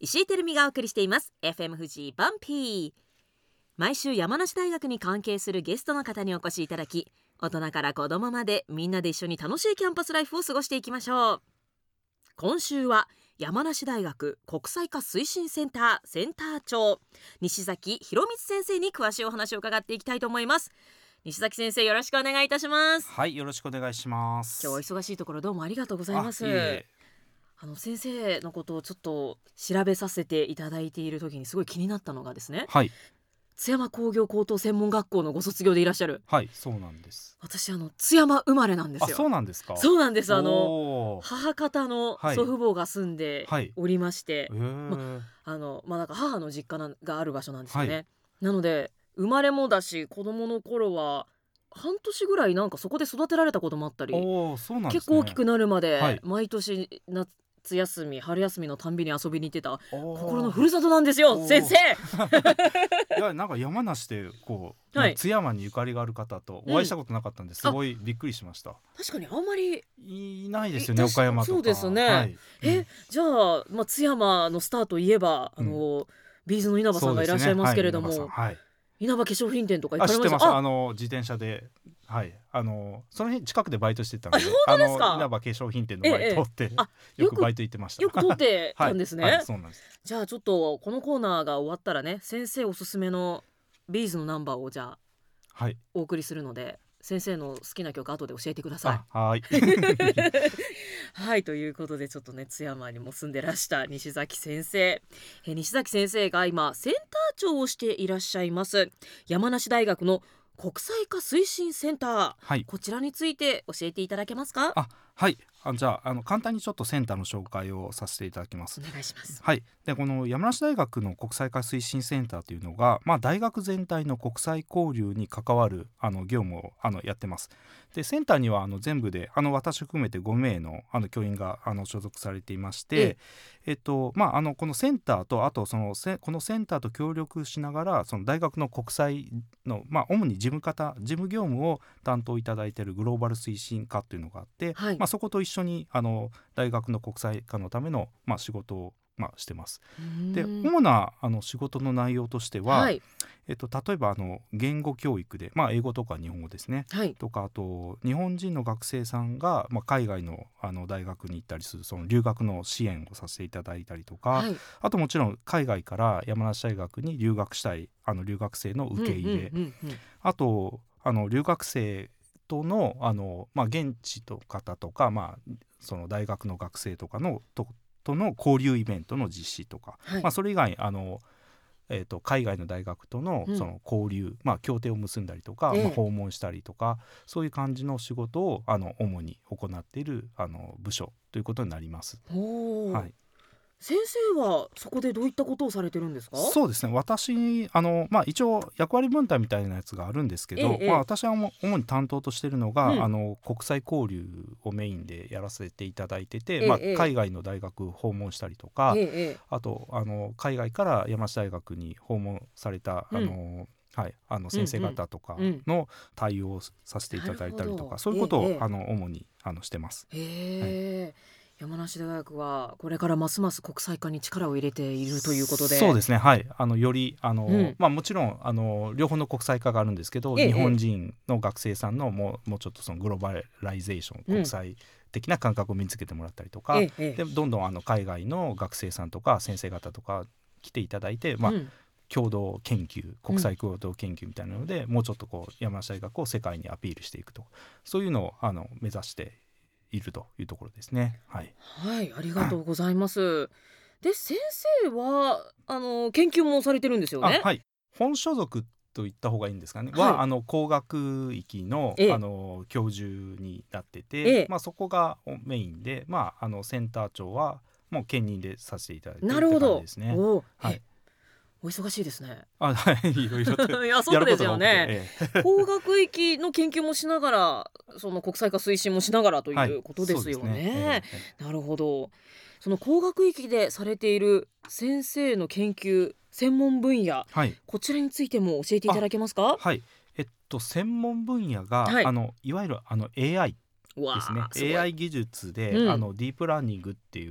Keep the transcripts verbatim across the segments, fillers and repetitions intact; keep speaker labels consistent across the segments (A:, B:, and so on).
A: 石井てるみがお送りしています エフエム 富士バンピー。毎週山梨大学に関係するゲストの方にお越しいただき、大人から子供までみんなで一緒に楽しいキャンパスライフを過ごしていきましょう。今週は山梨大学国際化推進センターセンター長西崎博光先生に詳しいお話を伺っていきたいと思います。西崎先生、よろしくお願いいたします。
B: はい、よろしくお願いします。
A: 今日は忙しいところどうもありがとうございます。
B: あ、いえいえ。
A: あの先生のことをちょっと調べさせていただいている時にすごい気になったのがですね、
B: はい
A: 津山工業高等専門学校のご卒業でいらっしゃる。
B: はい、そうなんです。
A: 私あの津山生まれなんですよ。
B: あ、そうなんですか。
A: そうなんです。あの
B: おー
A: 母方の
B: はい
A: 祖父母が住んで
B: はい
A: おりまして、
B: えー
A: あのまあなんか母の実家ながある場所なんですよね、
B: はい
A: なので生まれもだし子供の頃は半年ぐらいなんかそこで育てられたこともあったり、
B: おーそうなんですね。
A: 結構大きくなるま
B: は
A: で
B: い
A: 毎年夏休み春休みのたんびに遊びに行ってた
B: おー
A: 心のふるさとなんですよ
B: おー
A: 先生。
B: いや、なんか山梨でこう、
A: はい
B: 津山にゆかりがある方とお会いしたことなかったんで、すごいびっくりしました。
A: 確かにあんまり
B: いないですよね、
A: い
B: 岡山とか。
A: そうですね、
B: はい、
A: え、
B: うん
A: じゃあ、まあ、津山のスターといえばあの、ビーズの稲葉さんがいらっしゃいますけれども、
B: そうですねはい、稲葉さんはい
A: 稲葉化粧品店とか行
B: あ、
A: かれました？
B: 知ってます。
A: あ
B: あの自転車で、はい、あのその辺近くでバイトしてたので、
A: あ本当ですか？
B: あの稲葉化粧品店の前通って、
A: ええあ
B: よくバイト行ってました。
A: よく通ってたんですね、
B: はいはい、そうなんです。
A: じゃあちょっとこのコーナーが終わったらね、先生おすすめのビーズのナンバーをじゃあ
B: はい、
A: お送りするので、先生の好きな曲後で教えてください。
B: あ、はい
A: はいということで、ちょっとね津山にも住んでらした西崎先生、え西崎先生が今センター長をしていらっしゃいます山梨大学の国際化推進センター、
B: はい、
A: こちらについて教えていただけますか？
B: あ、はい、あ、じゃあ、あの簡単にちょっとセンターの紹介をさせていただきます。
A: お願いします。
B: はい、でこの山梨大学の国際化推進センターというのが、まあ、大学全体の国際交流に関わるあの業務をあのやってます。でセンターにはあの全部であの私含めてごめいのあの教員があの所属されていまして、えっとまあ、あのこのセンターとあとそのせこのセンターと協力しながらその大学の国際の、まあ、主に事務方事務業務を担当いただいているグローバル推進課というのがあって、
A: はい、
B: まあ、そこと一緒にあの大学の国際化のための、まあ、仕事をまあ、してます。で主なあの仕事の内容としては、はい、えっと、例えばあの言語教育で、まあ、英語とか日本語ですね、はい、とかあと日本人の学生さんが、まあ、海外 の, あの大学に行ったりするその留学の支援をさせていただいたりとか、はい、あともちろん海外から山梨大学に留学したいあの留学生の受け入れ、あとあの留学生とのあの、まあ、現地の方とか、まあ、その大学の学生とかのととの交流イベントの実施とか、はい、まあ、それ以外あの、えー、と海外の大学と の, その交流、うんまあ、協定を結んだりとか、ええまあ、訪問したりとかそういう感じの仕事をあの主に行っているあの部署ということになります。はい、
A: 先生はそこでどういったことをされてるんですか？
B: そうですね、私あの、まあ、一応役割分担みたいなやつがあるんですけど、ええまあ、私は主に担当としているのが、うん、あの国際交流をメインでやらせていただいてて、ええまあ、海外の大学を訪問したりとか、ええ、あとあの海外から山梨大学に訪問された、うん、あのはい、あの先生方とかの対応をさせていただいたりとか、うんうん、そういうことを、ええ、あの主にあのしてます。
A: へー、はい、山梨大学はこれからますます国際化に力を入れているということで。
B: そうですね、はい、あのよりあの、
A: うん
B: まあ、もちろんあの両方の国際化があるんですけど、ええ、日本人の学生さんのもう、もうちょっとそのグローバライゼーション、国際的な感覚を身につけてもらったりとか、ええ、でどんどんあの海外の学生さんとか先生方とか来ていただいて、まあうん共同研究国際共同研究みたいなので、うん、もうちょっとこう山梨大学を世界にアピールしていくと、そういうのをあの目指しているというところですね。はい、
A: はい、ありがとうございます。で先生はあの研究もされてるんですよね。
B: あ、はい、本所属と言った方がいいんですかね、
A: はい、
B: はあの工学域 の, あの教授になってて、ええまあ、そこがメインで、まあ、あのセンター長はもう兼任でさせていただいているって感じですね。
A: お、
B: はい、
A: お忙しいですね。
B: あ、はい、いろいろと
A: いやそうですよね、
B: ええ、
A: 工学域の研究もしながらその国際化推進もしながらということですよね。
B: はい、ね
A: ええ、なるほど。その工学域でされている先生の研究専門分野、はい、こちらについても教えていただけますか？
B: はい、えっと専門分野が、はい、あのいわゆるあの エーアイ ですね。 エーアイ 技術で、うん、あのディープラーニングっていう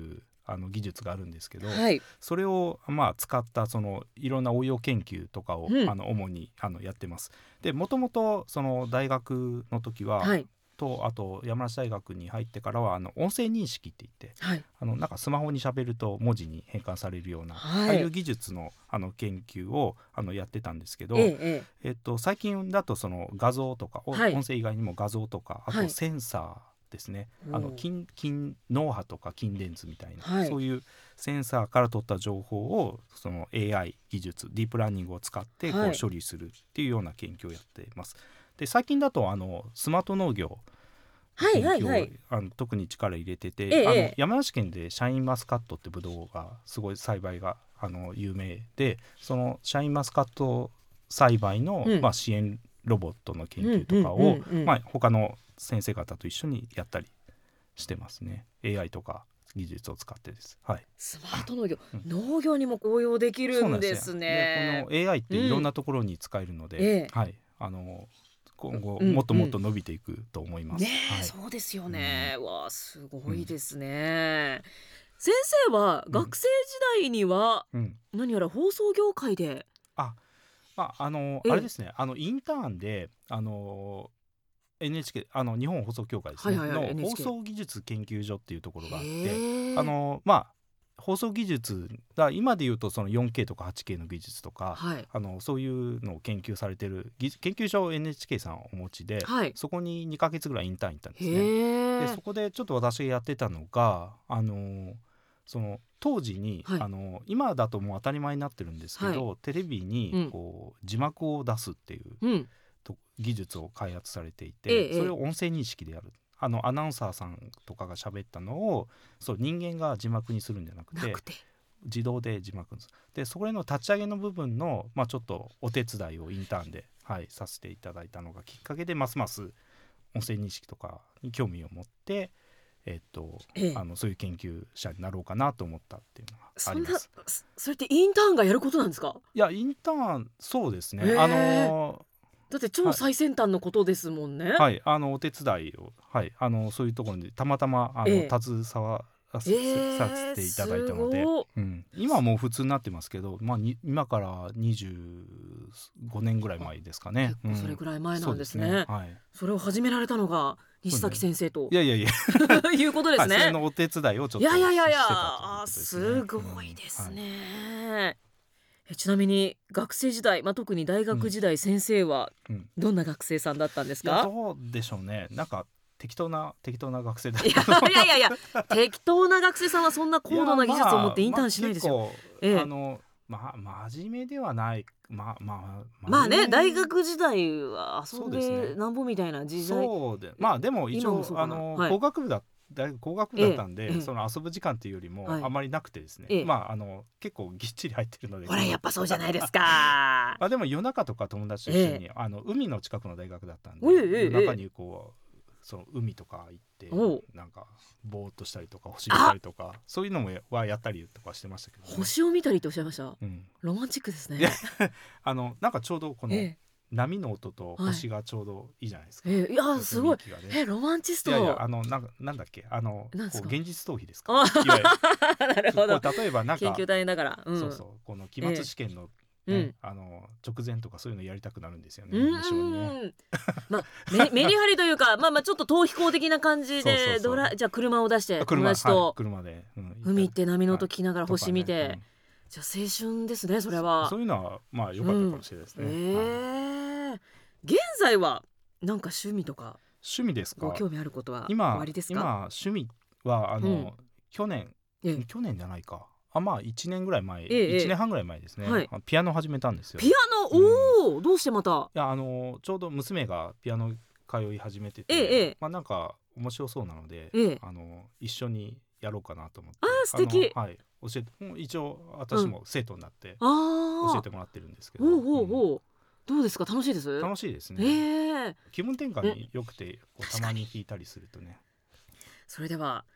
B: あの技術があるんですけど、
A: はい、
B: それをまあ使ったそのいろんな応用研究とかを、
A: うん、
B: あの主にあのやってます。でもともとその大学の時は、
A: はい、
B: とあと山梨大学に入ってからはあの音声認識って言って、
A: はい、
B: あのなんかスマホに喋ると文字に変換されるような、
A: はい、
B: ああいう技術の、あの研究をあのやってたんですけど、
A: えええ
B: えっと、最近だとその画像とか、お
A: はい
B: 音声以外にも画像とか、あ
A: はい
B: とセンサーですね、あの
A: おー
B: 筋筋脳波とか筋電図みたいな、
A: はい
B: そういうセンサーから取った情報をその エーアイ 技術ディープラーニングを使ってこう
A: はい
B: 処理するっていうような研究をやっています。で最近だとあのスマート農業
A: はい
B: 研究を、
A: はいはい
B: あの特に力入れてて、
A: ええ
B: あの
A: ええ
B: 山梨県でシャインマスカットってブドウがすごい栽培があの有名で、そのシャインマスカット栽培の、
A: うん
B: まあ、支援ロボットの研究とかを、
A: うんうんうんうん
B: まあ、他の先生方と一緒にやったりしてますね。 エーアイ とか技術を使ってです。はい、
A: スマート農業、
B: うん
A: 農業にも応用できる
B: そうなん
A: んです
B: よ
A: ね。
B: でこの エーアイ っていろんなところに使えるので、
A: うんええ
B: はい、あの今後
A: うん
B: もっともっと伸びていくと思います。
A: ねえ、
B: はい、
A: そうですよね、わあすごいですね、先生は
B: うん
A: 学生時代には
B: うん
A: 何やら放送業界で、
B: あまああの
A: ええ
B: あれですね、あのインターンであの エヌエイチケー あの日本放送協会ですね、
A: はいはいはい
B: の
A: エヌエイチケー
B: 放送技術研究所っていうところがあって、
A: へえ
B: あのまあ放送技術が今でいうとその よんケー とか はちケー の技術とか、
A: はい
B: あのそういうのを研究されてる技研究所を エヌエイチケー さんお持ちで、
A: はい
B: そこににかげつぐらいインターン行ったんですね。
A: へえ
B: でそこでちょっと私がやってたのがあのその当時に、
A: はい
B: あの今だともう当たり前になってるんですけど、テレビ
A: うん
B: にこう字幕を出すっていう
A: うん
B: と技術を開発されていて、
A: ええ
B: それを音声認識でやる、あのアナウンサーさんとかが喋ったのをそう人間が字幕にするんじゃなくて
A: なくて
B: 自動で字幕にする。でそれの立ち上げの部分の、まあ、ちょっとお手伝いをインターンで、はい、させていただいたのがきっかけで、ますます音声認識とかに興味を持ってえっと
A: ええ
B: あのそういう研究者になろうかなと思ったっていうのがあ
A: そんな
B: ります。
A: そそれってインターンがやることなんですか？
B: いやインターンそうですね、
A: へえ
B: あの
A: だって超最先端のことですもんね、
B: はいあのお手伝いを、はい、あのそういうところにたまたまあの、
A: ええ
B: 携わらせ、
A: ええ
B: させていただいたので、
A: すごい
B: うん、今はもう普通になってますけど、まあ、に今からにじゅうごねんぐらい前ですかね。
A: 結構それぐらい前なんですね、
B: そうですね、はい、
A: それを始められたのが西崎先生と
B: いやいやいや
A: いうことですね、
B: はい、それのお手伝いをちょっと
A: いやいやいやいや
B: してたということ
A: あ
B: ですね。
A: すごいですね、えちなみに学生時代、まあ、特に大学時代、先生は
B: うんうん
A: どんな学生さんだったんです
B: いや
A: か？
B: どうでしょうね、なんか適当な適当な学生だっ
A: い
B: た
A: やいやいやいや適当な学生さんはそんな高度な技術を持ってインターンしないですよ、
B: まあまあ結構
A: ええ
B: あのまあ真面目ではない、まあまあ
A: まあね大
B: 学
A: 学時代は遊ん
B: そうですね
A: でなんぼみたいな時代、
B: そうでまあでも一応
A: 今もそうかな
B: あの、
A: はい
B: 工学部だ大学工学部だったんで、
A: ええええ
B: その遊ぶ時間っていうよりも
A: はい
B: あまりなくてですね、
A: ええ
B: まああの結構ぎっちり入ってるので
A: ほらやっぱそうじゃないですか
B: あでも夜中とか友達と一緒に、あの海の近くの大学だったんで、
A: ええええ
B: 夜中にこうその海とか行って
A: おう
B: なんかぼーっとしたりとか星見たりとかそういうのもはやったりとかしてましたけど、ね、
A: 星を見たりっておっしゃいました。
B: うん、
A: ロマンチックです
B: いや
A: ね。
B: あのなんかちょうどこの
A: え
B: 波の音と星がちょうどいいじゃないですか、
A: えええいやすごい
B: 雰囲気がね
A: えロマンチスト。
B: いやいやあのなんかなんだっけあの
A: なんですか
B: こう現実逃避ですか
A: あ
B: いわゆる
A: なるほど
B: こう例えばなんか
A: 研究大変だから、うん、
B: そうそうこの期末試験の、
A: ええ
B: ねあの直前とかそういうのやりたくなるんですよね、
A: うん
B: 無性にね。
A: うんまあメメリハリというかまあまあちょっと逃避行的な感じ
B: そうそうそう
A: でドラじゃあ車を出して友
B: 車はい
A: 達と
B: 車で、うん
A: 海行って波の音聞きながら
B: はい
A: 星見て、
B: とかね
A: じゃあ青春ですねそれ
B: うん
A: は。
B: そういうのはまあ良かったかもしれないですね、はい
A: ええ現在はなんか趣味とか
B: 趣味ですか。
A: ご興味あることは終
B: 今
A: わりです
B: 今
A: か？
B: 趣味はあの、
A: うん
B: 去年
A: ええ
B: 去年じゃないかあまあいちねんぐらい前、
A: ええ
B: いちねんはんぐらい前ですね、
A: はい
B: ピアノ始めたんですよ。
A: ピ
B: い
A: アノ、おおどうしてまた？
B: やあのちょうど娘がピアノ通い始めてて、
A: ええええ
B: まあなんか面白そうなので、
A: ええ
B: あの一緒にやろうかなと思って
A: あー素敵
B: あのはい教えてもう一応私も生徒になって
A: ああ
B: 教えてもらってるんですけど、
A: ほうほう
B: うん
A: ほうどうですか楽しいです？
B: 楽しいですね、
A: ええ
B: 気分転換によくてこうたまに弾いたりするとね。
A: それでは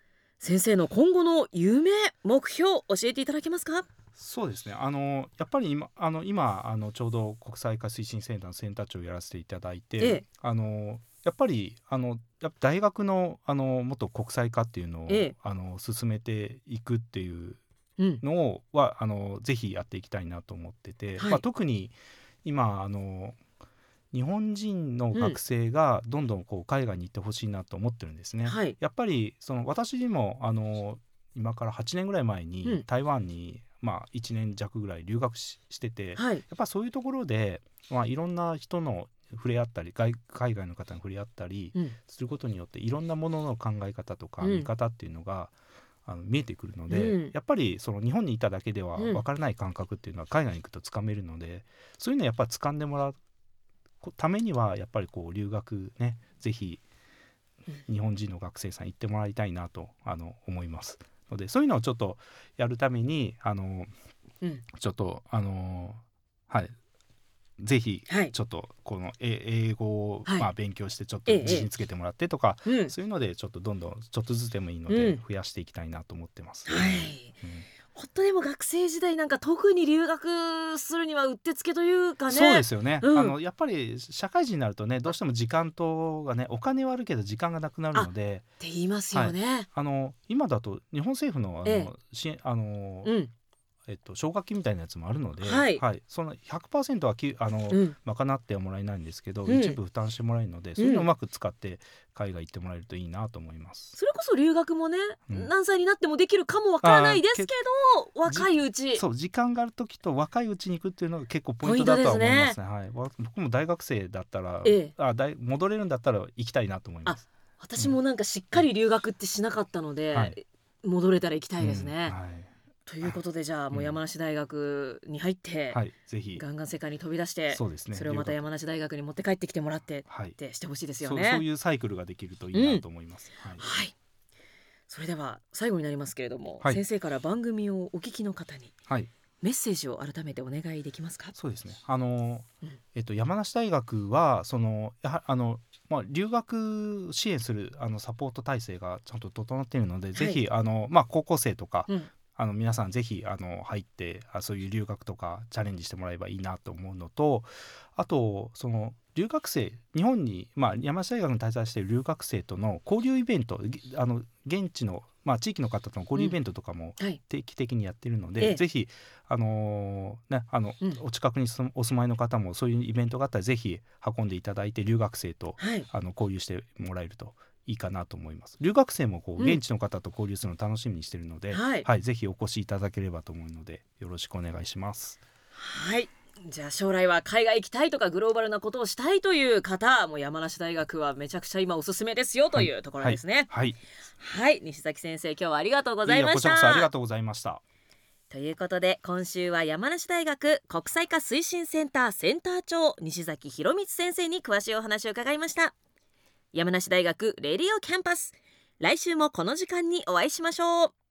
A: 先生の今後の夢目標教えていただけますか？
B: そうですね、あのやっぱり今あの今あのちょうど国際化推進センターのセンター長をやらせていただいて、
A: ええ、
B: あのやっぱりあのやっぱ大学のあのもっと国際化っていうのを、
A: ええ、
B: あの進めていくっていう
A: うん
B: のはあのぜひやっていきたいなと思ってて、
A: はい
B: まあ、特に今あの日本人の学生がどんどんこう海外に行ってほしいなと思ってるんですね。
A: はい、
B: やっぱりその私にもあの今からはちねんぐらい前
A: うん
B: に台湾に、まあ、いちねん弱ぐらい留学 し, してて
A: はい、
B: やっぱそういうところで、まあ、いろんな人の触れ合ったり 外, 海外の方に触れ合ったり
A: うん
B: することによっていろんなものの考え方とか
A: うん
B: 見方っていうのが、あの見えてくるので、
A: うん
B: やっぱりその日本にいただけでは
A: うん
B: 分からない感覚っていうのは海外に行くとつかめるので、そういうのをやっぱり掴んでもらうためにはやっぱりこう留学ね、ぜひ日本人の学生さん行ってもらいたいなとあの思いますので、そういうのをちょっとやるためにあの、
A: うん、
B: ちょっとあのはいぜひ
A: はい
B: ちょっとこのえ英語を
A: はい
B: まあ勉強してちょっと
A: ええ
B: 自信つけてもらってとか、
A: うん
B: そういうのでちょっとどんどんちょっとずつでもいいの
A: うん
B: で増やしていきたいなと思ってます。
A: はい、
B: うん
A: 本当でも学生時代なんか特に留学するにはうってつけというかね。
B: そうですよね、
A: うん
B: あのやっぱり社会人になるとねどうしても時間とがねお金はあるけど時間がなくなるので、
A: って言いますよね。
B: あの今だと日本政府のあの、
A: ええ
B: 支援あの、
A: うん
B: えっと、奨学金みたいなやつもあるので、
A: はい
B: その ひゃくパーセント はきあの、
A: うん
B: 賄ってはもらえないんですけど、
A: うん
B: 一部負担してもらえるので、そういうのをうまく使って海外行ってもらえるといいなと思います。
A: それこそ留学もね、
B: うん
A: 何歳になってもできるかもわからないですけど若いうち
B: そう時間がある時と若いうちに行くっていうのが結構ポイントだとは思いますね。はい、わ僕も大学生だったら、
A: ええ
B: あ大戻れるんだったら行きたいなと思います。
A: 私もなんかしっかり留学ってしなかったので、
B: はい
A: 戻れたら行きたいですね。
B: うんはい
A: ということでじゃあもう
B: うん
A: 山梨大学に入って、
B: はい、ぜひ
A: ガンガン世界に飛び出して
B: そうですね、
A: それをまた
B: 留学
A: 山梨大学に持って帰ってきてもらってっ
B: はい、
A: てしてほしいですよ
B: そう
A: ね。
B: そういうサイクルができるといいなと思います。はい
A: はいそれでは最後になりますけれども、
B: はい
A: 先生から番組をお聞きの方に
B: はい
A: メッセージを改めてお願いできますか？
B: そうですね。あの、
A: うん
B: えっと、山梨大学はそのやはあの、まあ、留学支援するあのサポート体制がちゃんと整っているので、ぜひあの、まあ、高校生とか、
A: うん
B: あの皆さんぜひあの入ってあそういう留学とかチャレンジしてもらえばいいなと思うのと、あとその留学生日本に、まあ、山梨大学に滞在している留学生との交流イベント、ぎあの現地の、まあ、地域の方との交流イベントとかも
A: はい
B: 定期的にやってるので、
A: ええ
B: ぜひあのーねあの
A: うん
B: お近くに住お住まいの方もそういうイベントがあったらぜひ運んでいただいて留学生と
A: はい
B: あの交流してもらえるといいかなと思います。留学生もこう
A: うん
B: 現地の方と交流するのを楽しみにしているので、
A: はい
B: ぜひお越しいただければと思うのでよろしくお願いします。
A: はいじゃあ将来は海外行きたいとかグローバルなことをしたいという方も山梨大学はめちゃくちゃ今おすすめですよというところですね。
B: はい、
A: はい、西崎先生今日はありがとうございまし
B: いえこちらこそありが
A: た。
B: とうございました。
A: ということで今週は山梨大学国際化推進センターセンター長西崎博光先生に詳しいお話を伺いました。山梨大学レディオキャンパス、来週もこの時間にお会いしましょう。